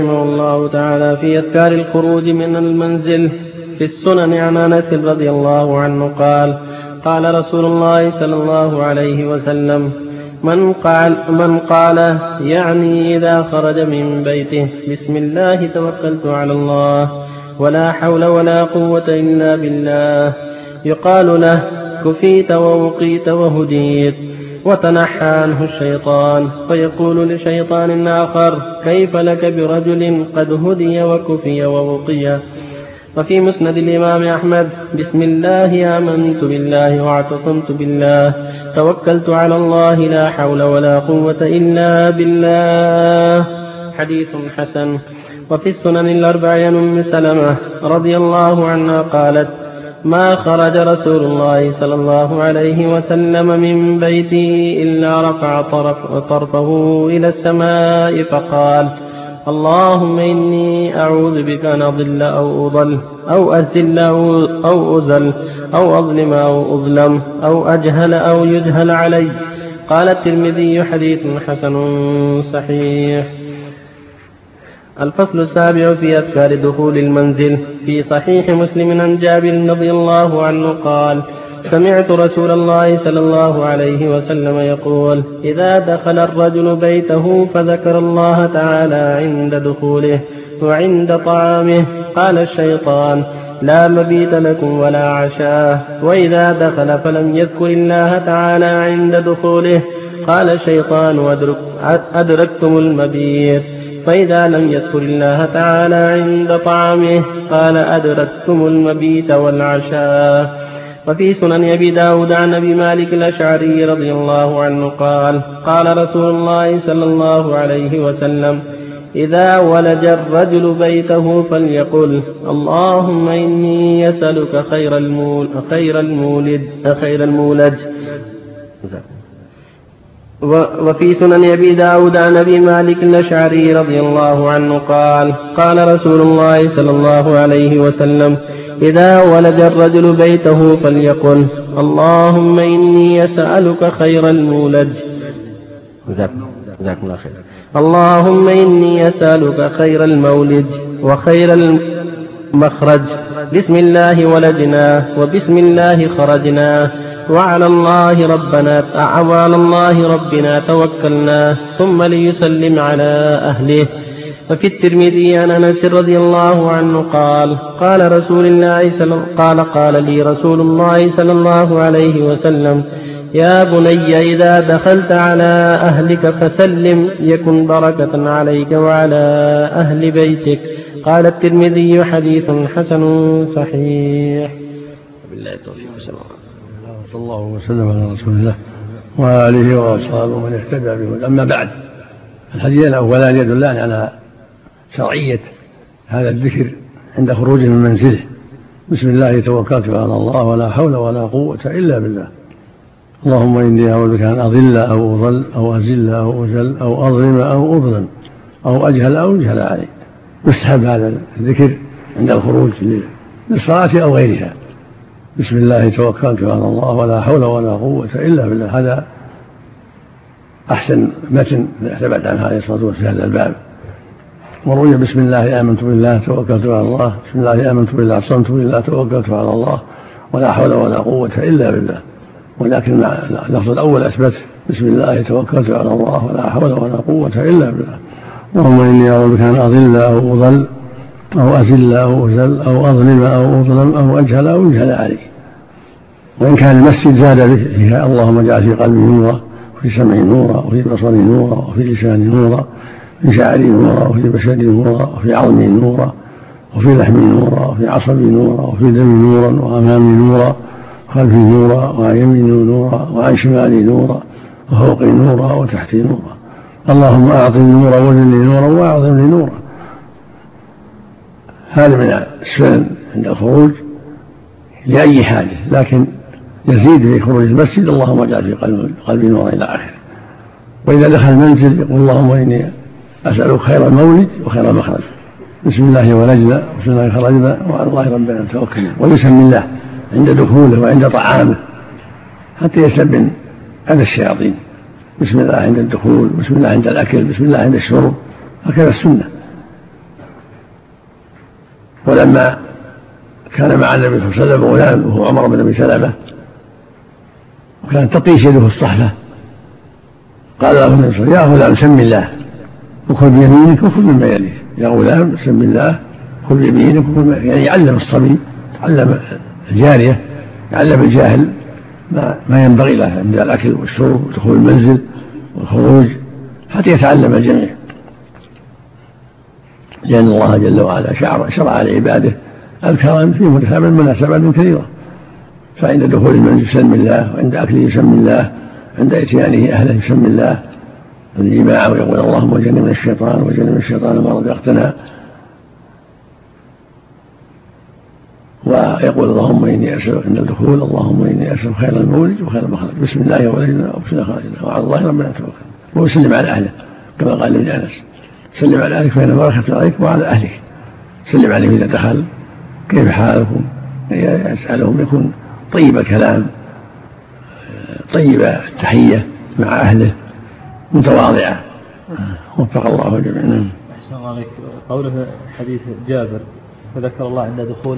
رحمه الله تعالى في أذكار الخروج من المنزل في السنن عن أنس رضي الله عنه قال: قال رسول الله صلى الله عليه وسلم: من قال يعني إذا خرج من بيته: بسم الله توكلت على الله ولا حول ولا قوة إلا بالله، يقال له: كفيت ووقيت وهديت. وتنحى عنه الشيطان فيقول لشيطان آخر: كيف لك برجل قد هدي وكفي ووقي. وفي مسند الإمام أحمد: بسم الله آمنت بالله واعتصمت بالله توكلت على الله لا حول ولا قوة إلا بالله، حديث حسن. وفي السنن الأربع عن أم سلمة رضي الله عنها قالت: ما خرج رسول الله صلى الله عليه وسلم من بيته إلا رفع طرفه إلى السماء فقال: اللهم إني أعوذ بك أن أضل أو أضل أو أزل أو أزل أو أظلم أو أظلم أو أجهل أو يجهل علي. قال الترمذي: حديث حسن صحيح. الفصل السابع في أذكار دخول المنزل. في صحيح مسلم عن جابر رضي الله عنه قال: سمعت رسول الله صلى الله عليه وسلم يقول: إذا دخل الرجل بيته فذكر الله تعالى عند دخوله وعند طعامه قال الشيطان: لا مبيت لكم ولا عشاء. وإذا دخل فلم يذكر الله تعالى عند دخوله قال الشيطان: أدركتم المبيت. فإذا لم يذكر الله تعالى عند طعامه قال: أدركتم المبيت والعشاء. وفي سنن أبي داود عن أبي مالك الأشعري رضي الله عنه قال: قال رسول الله صلى الله عليه وسلم: إذا ولج الرجل بيته فليقل: اللهم إني أسألك خير المولج. وفي سنن أبي داود عن أبي مالك الأشعري رضي الله عنه قال: قال رسول الله صلى الله عليه وسلم: إذا ولج الرجل بيته فليقل: اللهم إني أسألك خير المولج. اللهم إني أسألك خير المولج وخير المخرج. بسم الله ولجنا وبسم الله خرجنا وعلى الله ربنا توكلنا، ثم ليسلم على أهله. وفي الترمذي عن أنس رضي الله عنه قال: قال لي رسول الله صلى الله عليه وسلم: يا بني إذا دخلت على أهلك فسلم يكن بركة عليك وعلى أهل بيتك. قال الترمذي: حديث حسن صحيح. بالله التوفيق. صلى الله وسلم على رسول الله وعلى آله وأصحابه من اهتدى به. أما بعد، الحديث الأولان يدلان على شرعية هذا الذكر عند خروجه من منزله: بسم الله توكلت على الله ولا حول ولا قوة إلا بالله. اللهم إني أعوذ بك أن أضل أو أضل أو أزل أو أزل أو أظلم أو أظلم أو أجهل أو يجهل علي. يستحب هذا الذكر عند الخروج للصلاة أو غيرها: بسم الله توكلت على الله ولا حول ولا قوة إلا بالله. هذا أحسن متن ثبت عنه عليه الصلاة والسلام في هذا الباب. وروي: بسم الله آمنت بالله توكلت على الله، بسم الله آمنت بالله عصمت بالله توكلت على الله ولا حول ولا قوة إلا بالله. ولكن اللفظ الأول أثبت: بسم الله توكلت على الله ولا حول ولا قوة إلا بالله. اللهم إني أعوذ بك أن أضل أو أضل أو أزل أو أزل أو أظلم أو أظلم أو أجهل أو يجهل علي. وإن كان المسجد زاد فيها: اللهم اجعل في قلبي نورا وفي سمعي نورا وفي بصري نورا وفي لساني نورا وفي شعري نورا وفي بشري نورا وفي عظمي نورا وفي لحمي نورا وفي عصبي نورا وفي دمي نورا وأمامي نورا وخلفي نورا وعن يميني نورا وعن شمالي نورا وفوقي نورا وتحتي نورا. اللهم أعطني نورا وزدني نورا وأعظمني نورا. هذا من السنن عند الخروج لأي حاجة، لكن يزيد في خروج المسجد: اللهم اجعل في قلبي نورا إلى آخره. وإذا دخل المنزل يقول: اللهم إني أسألك خير المولد وخير المخرج. بسم الله ولجنا وبسم الله خرجنا وعلى الله ربنا توكلنا. ويسمي الله عند دخوله وعند طعامه حتى يسلم عن الشياطين: بسم الله عند الدخول، بسم الله عند الأكل، بسم الله عند الشرب. هكذا السنة. ولما كان مع النبي صلى الله عليه وسلم غلام وهو عمر بن ابي سلمه وكانت تطيش يده الصحفه، قال له النبي صلى الله عليه وسلم: يا غلام سم الله وكل بيمينك وكل مما يليك. يا غلام سم الله كل بيمينك وكل مما يليك، يعني يعلم الصبي، يعلم الجاريه، يعلم الجاهل ما ينبغي له عند الاكل والشرب ودخول المنزل والخروج، حتى يتعلم الجميع، لأن الله جل وعلا شرع لعباده الكرم في مناسبات كثيرة، فعند دخول المنزل يسمي الله، وعند أكله يسمي الله، عند إتيانه أهله يسمي الله، الجماع ويقول: اللهم اجعلني من الشيطان واجعلني من الشيطان ما رزقتنا، ويقول: اللهم إني أسألك عند الدخول اللهم إني أسألك خير المولد وخير المخرج، بسم الله ولدنا وبسم خارجنا وعلى الله ربنا توكلنا. ويسلم على أهله كما قال ابن أنس: سلم على أهلك فإن بركة عليك وعلى أهلك. سلم عليه إذا دخل: كيف حالكم؟ يسألهم، يكون طيب الكلام، طيب التحية مع أهله، متواضعة. وفق الله جميعا. أحسن الله عليك. قوله حديث جابر فذكر الله عند دخول